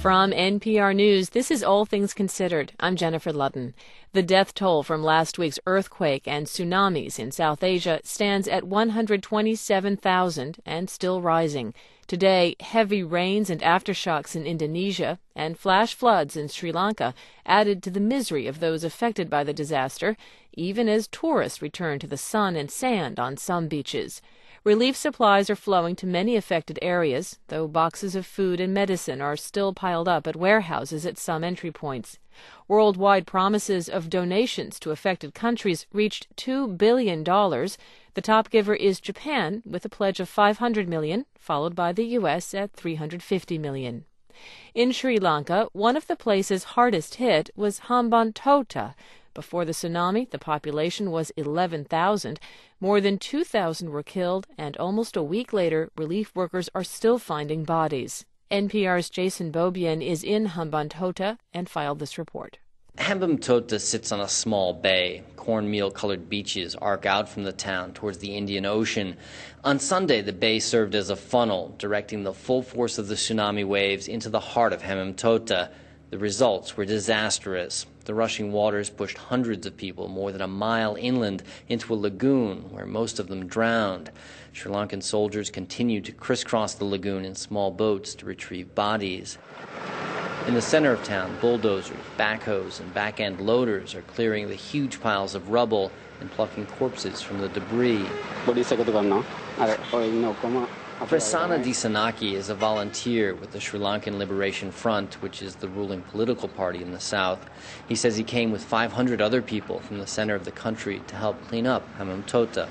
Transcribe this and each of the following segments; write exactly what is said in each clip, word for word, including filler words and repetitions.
From N P R News, this is All Things Considered. I'm Jennifer Ludden. The death toll from last week's earthquake and tsunamis in South Asia stands at one hundred twenty-seven thousand and still rising. Today, heavy rains and aftershocks in Indonesia and flash floods in Sri Lanka added to the misery of those affected by the disaster, even as tourists return to the sun and sand on some beaches. Relief supplies are flowing to many affected areas, though boxes of food and medicine are still piled up at warehouses at some entry points. Worldwide promises of donations to affected countries reached two billion dollars. The top giver is Japan, with a pledge of five hundred million dollars, followed by the U S at three hundred fifty million dollars. In Sri Lanka, one of the places hardest hit was Hambantota. Before the tsunami, the population was eleven thousand. More than two thousand were killed, and almost a week later, relief workers are still finding bodies. N P R's Jason Beaubien is in Hambantota and filed this report. Hambantota sits on a small bay. Cornmeal-colored beaches arc out from the town towards the Indian Ocean. On Sunday, the bay served as a funnel, directing the full force of the tsunami waves into the heart of Hambantota. The results were disastrous. The rushing waters pushed hundreds of people more than a mile inland into a lagoon where most of them drowned. Sri Lankan soldiers continued to crisscross the lagoon in small boats to retrieve bodies. In the center of town, bulldozers, backhoes, and back-end loaders are clearing the huge piles of rubble and plucking corpses from the debris. Prasanna Disanaki is a volunteer with the Sri Lankan Liberation Front, which is the ruling political party in the south. He says he came with five hundred other people from the center of the country to help clean up Hambantota.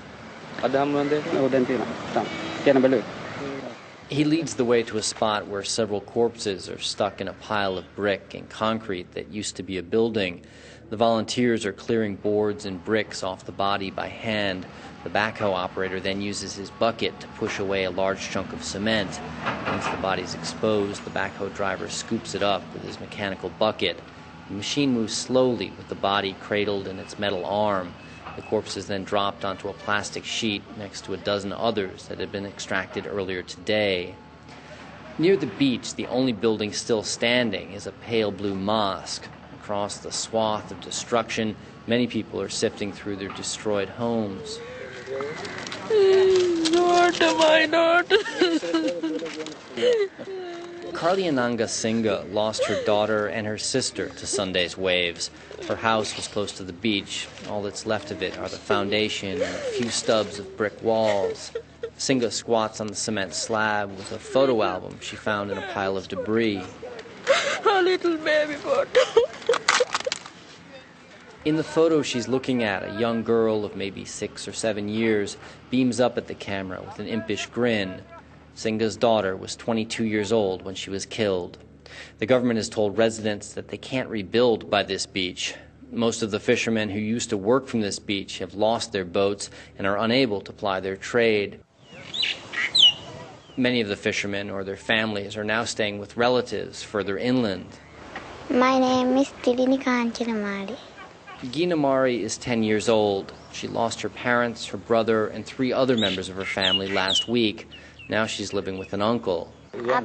He leads the way to a spot where several corpses are stuck in a pile of brick and concrete that used to be a building. The volunteers are clearing boards and bricks off the body by hand. The backhoe operator then uses his bucket to push away a large chunk of cement. Once the body's exposed, the backhoe driver scoops it up with his mechanical bucket. The machine moves slowly with the body cradled in its metal arm. The corpse is then dropped onto a plastic sheet next to a dozen others that had been extracted earlier today. Near the beach, the only building still standing is a pale blue mosque. Across the swath of destruction, many people are sifting through their destroyed homes. What am I not? Karliananga Singha lost her daughter and her sister to Sunday's waves. Her house was close to the beach. All that's left of it are the foundation and a few stubs of brick walls. Singha squats on the cement slab with a photo album she found in a pile of debris. A little baby photo. In the photo she's looking at, a young girl of maybe six or seven years beams up at the camera with an impish grin. Singha's daughter was twenty-two years old when she was killed. The government has told residents that they can't rebuild by this beach. Most of the fishermen who used to work from this beach have lost their boats and are unable to ply their trade. Many of the fishermen or their families are now staying with relatives further inland. My name is Tilini Kanchanamari. Ginamari is ten years old. She lost her parents, her brother, and three other members of her family last week. Now she's living with an uncle. We heard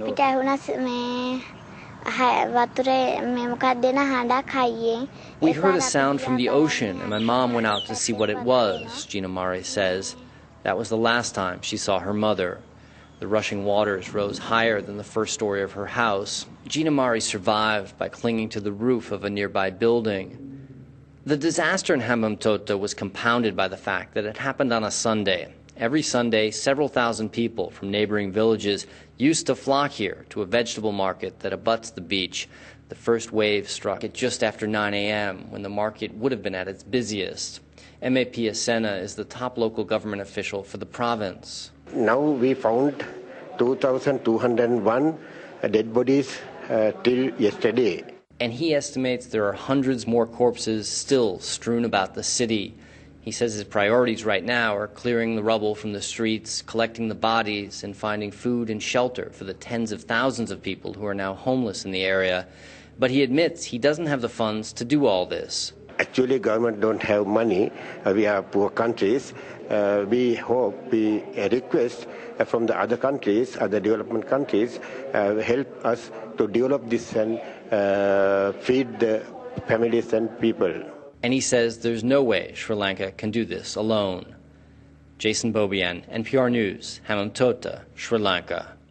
a sound from the ocean, and my mom went out to see what it was, Ginamari says. That was the last time she saw her mother. The rushing waters rose higher than the first story of her house. Ginamari survived by clinging to the roof of a nearby building. The disaster in Hambantota was compounded by the fact that it happened on a Sunday. Every Sunday, several thousand people from neighboring villages used to flock here to a vegetable market that abuts the beach. The first wave struck at just after nine a.m., when the market would have been at its busiest. M A P Asena is the top local government official for the province. Now we found two thousand two hundred one dead bodies uh, till yesterday. And he estimates there are hundreds more corpses still strewn about the city. He says his priorities right now are clearing the rubble from the streets, collecting the bodies, and finding food and shelter for the tens of thousands of people who are now homeless in the area. But he admits he doesn't have the funds to do all this. actually government don't have money. Uh, we are poor countries. Uh, we hope, we uh, request uh, from the other countries, other development countries, uh, help us to develop this and uh, feed the families and people. And he says there's no way Sri Lanka can do this alone. Jason Bobian, N P R News, Hambantota, Sri Lanka.